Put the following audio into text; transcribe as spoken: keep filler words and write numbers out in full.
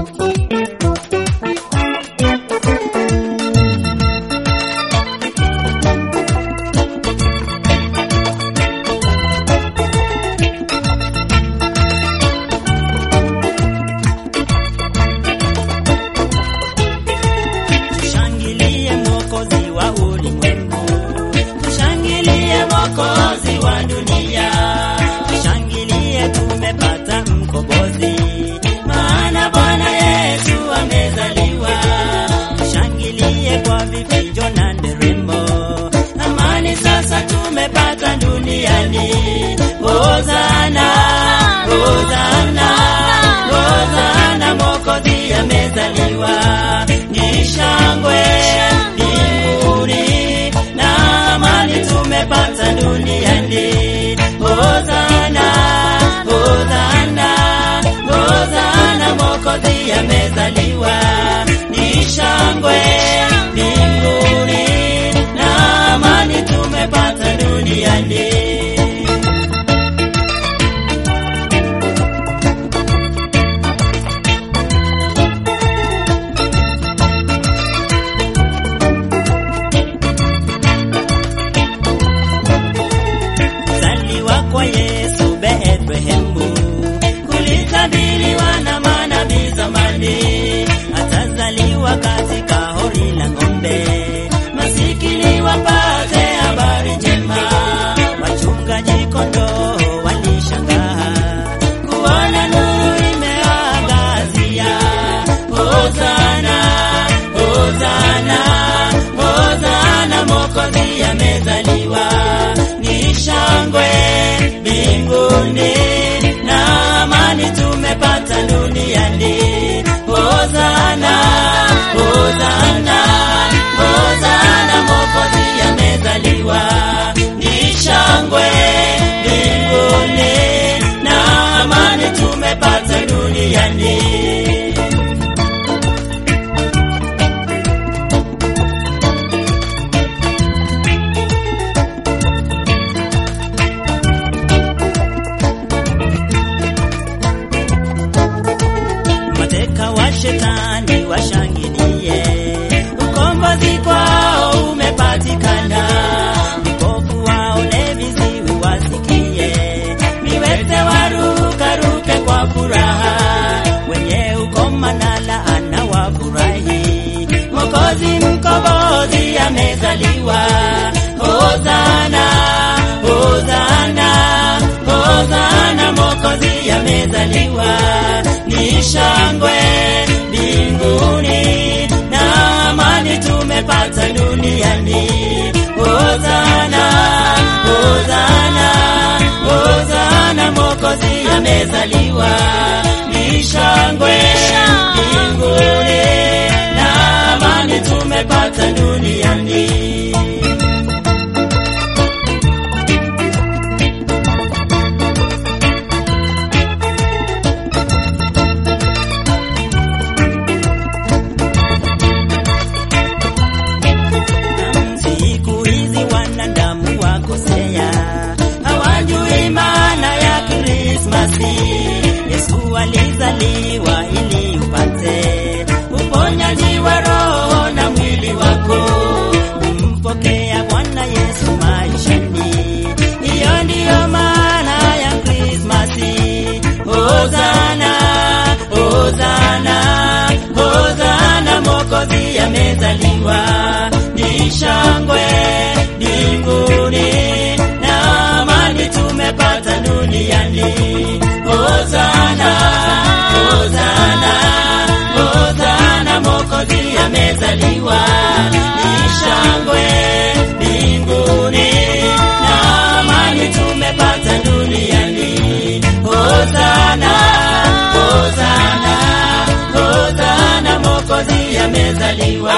Hosana, Hosana, Hosana, Mwokozi amezaliwa. Ni shangwe mbinguni na amani tumepata duniani. Hosana, Hosana, Hosana, Mwokozi amezaliwa. Ni shangwe mbinguni na amani tumepata duniani. Kwa Yesu Bethlehemu kulitabiriwa na manabii zamani, atazaliwa katika hori la ng'ombe, masikini wapate habari njema. Wachungaji kondoo walishangaa kuona nuru imeangazia. Hosana, Hosana, Hosana, Mwokozi amezaliwa. Ni shangwe mbinguni na amani tumepata duniani. Hosana, Hosana, Hosana, Mwokozi amezaliwa. Ni shangwe mbinguni na amani tumepata duniani. Shetani washangilie, ukombozi kwao umepatikana. Vipofu waone, viziwi wasikie, viwete warukaruke kwa furaha. Wenye ukoma na laana wafurahi, Mwokozi mkombozi amezaliwa. Hosana, Hosana, Hosana, Mwokozi amezaliwa. Ni shangwe mbinguni na amani tumepata duniani. Hosana, Hosana, Hosana, Mwokozi amezaliwa. Ni shangwe mbinguni na amani tumepata duniani. Hawajui maana ya Krismasi. Yesu alizaliwa ili upate uponyaji wa roho na mwili wako. Kumpokea Bwana Yesu maishani, hiyo ndiyo maana ya Krismasi. Hosana, Hosana, Hosana, Mwokozi amezaliwa. Ni shangwe mbinguni na amani tumepata duniani. Hosana, Hosana, Hosana, Mwokozi amezaliwa. Ni shangwe mbinguni na amani tumepata duniani. Hosana, Hosana, Hosana, Mwokozi amezaliwa.